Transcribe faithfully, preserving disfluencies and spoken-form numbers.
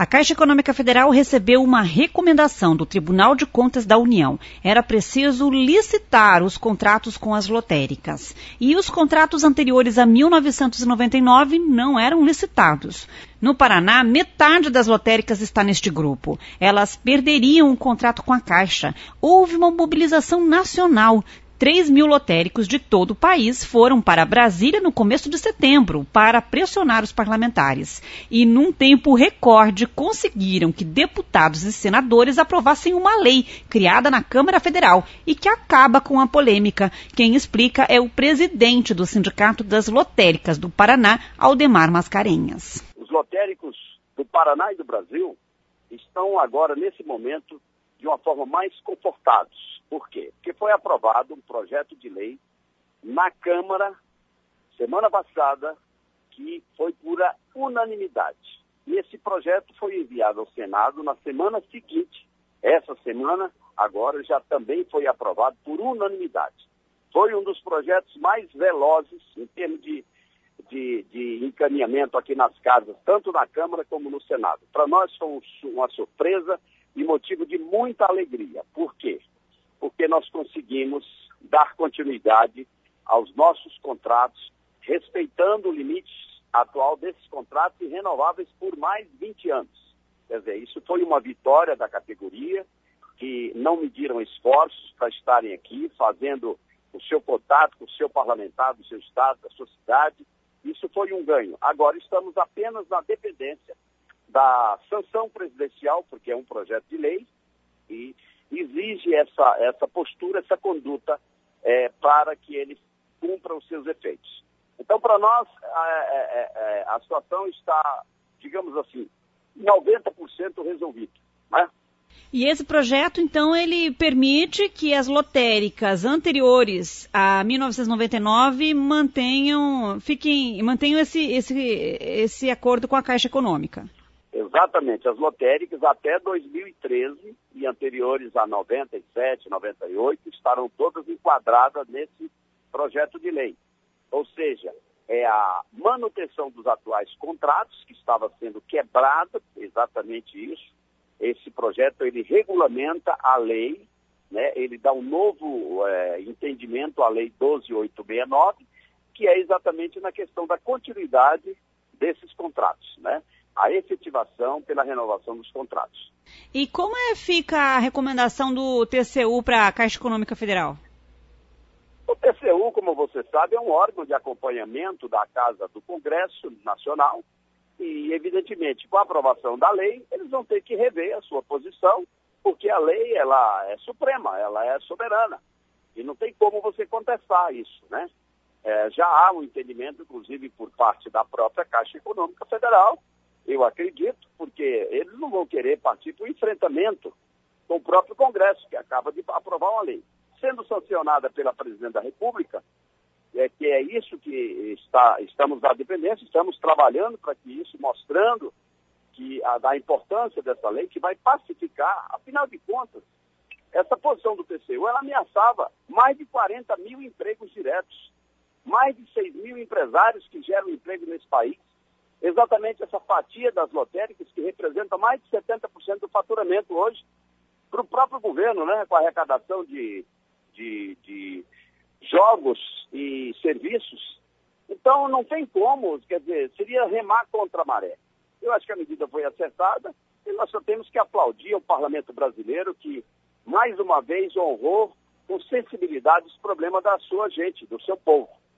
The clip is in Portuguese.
Caixa Econômica Federal recebeu uma recomendação do Tribunal de Contas da União. Era preciso licitar os contratos com as lotéricas. E os contratos anteriores a mil novecentos e noventa e nove não eram licitados. No Paraná, metade das lotéricas está neste grupo. Elas perderiam o contrato com a Caixa. Houve uma mobilização nacional. três mil lotéricos de todo o país foram para Brasília no começo de setembro para pressionar os parlamentares. E, num tempo recorde, conseguiram que deputados e senadores aprovassem uma lei criada na Câmara Federal e que acaba com a polêmica. Quem explica é o presidente do Sindicato das Lotéricas do Paraná, Aldemar Mascarenhas. Os lotéricos do Paraná e do Brasil estão agora, nesse momento, de uma forma mais confortados. Por quê? Porque foi aprovado um projeto de lei na Câmara, semana passada, que foi por unanimidade. E esse projeto foi enviado ao Senado na semana seguinte. Essa semana, agora, já também foi aprovado por unanimidade. Foi um dos projetos mais velozes em termos de, de, de encaminhamento aqui nas casas, tanto na Câmara como no Senado. Para nós foi uma surpresa e motivo de muita alegria. Por quê? Porque nós conseguimos dar continuidade aos nossos contratos, respeitando o limite atual desses contratos e renováveis por mais vinte anos. Quer dizer, isso foi uma vitória da categoria, que não mediram esforços para estarem aqui, fazendo o seu contato com o seu parlamentar, do seu estado, da sua cidade. Isso foi um ganho. Agora estamos apenas na dependência da sanção presidencial, porque é um projeto de lei, e exige essa, essa postura, essa conduta é, para que ele cumpra os seus efeitos. Então, para nós, a, a, a situação está, digamos assim, noventa por cento resolvida, né? E esse projeto, então, ele permite que as lotéricas anteriores a mil novecentos e noventa e nove mantenham, fiquem, mantenham esse, esse, esse acordo com a Caixa Econômica. Exatamente, as lotéricas até dois mil e treze e anteriores a noventa e sete, noventa e oito estarão todas enquadradas nesse projeto de lei. Ou seja, é a manutenção dos atuais contratos que estava sendo quebrada, exatamente isso. Esse projeto ele regulamenta a lei, né? Ele dá um novo é, entendimento à lei doze mil oitocentos e sessenta e nove, que é exatamente na questão da continuidade desses contratos, né? A efetivação pela renovação dos contratos. E como é, fica a recomendação do T C U para a Caixa Econômica Federal? O T C U, como você sabe, é um órgão de acompanhamento da Casa do Congresso Nacional e, evidentemente, com a aprovação da lei, eles vão ter que rever a sua posição, porque a lei ela é suprema, ela é soberana. E não tem como você contestar isso, né? É, já há um entendimento, inclusive, por parte da própria Caixa Econômica Federal, eu acredito, porque eles não vão querer partir para o enfrentamento com o próprio Congresso, que acaba de aprovar uma lei. Sendo sancionada pela Presidente da República, é, que é isso que está, estamos na dependência, estamos trabalhando para que isso, mostrando que a, da importância dessa lei, que vai pacificar, afinal de contas, essa posição do T C U, ela ameaçava mais de quarenta mil empregos diretos, mais de seis mil empresários que geram emprego nesse país, exatamente essa fatia das lotéricas que representa mais de setenta por cento do faturamento hoje para o próprio governo, né, com a arrecadação de, de, de jogos e serviços. Então, não tem como, quer dizer, seria remar contra a maré. Eu acho que a medida foi acertada e nós só temos que aplaudir ao Parlamento brasileiro que, mais uma vez, honrou com sensibilidade os problemas da sua gente, do seu povo.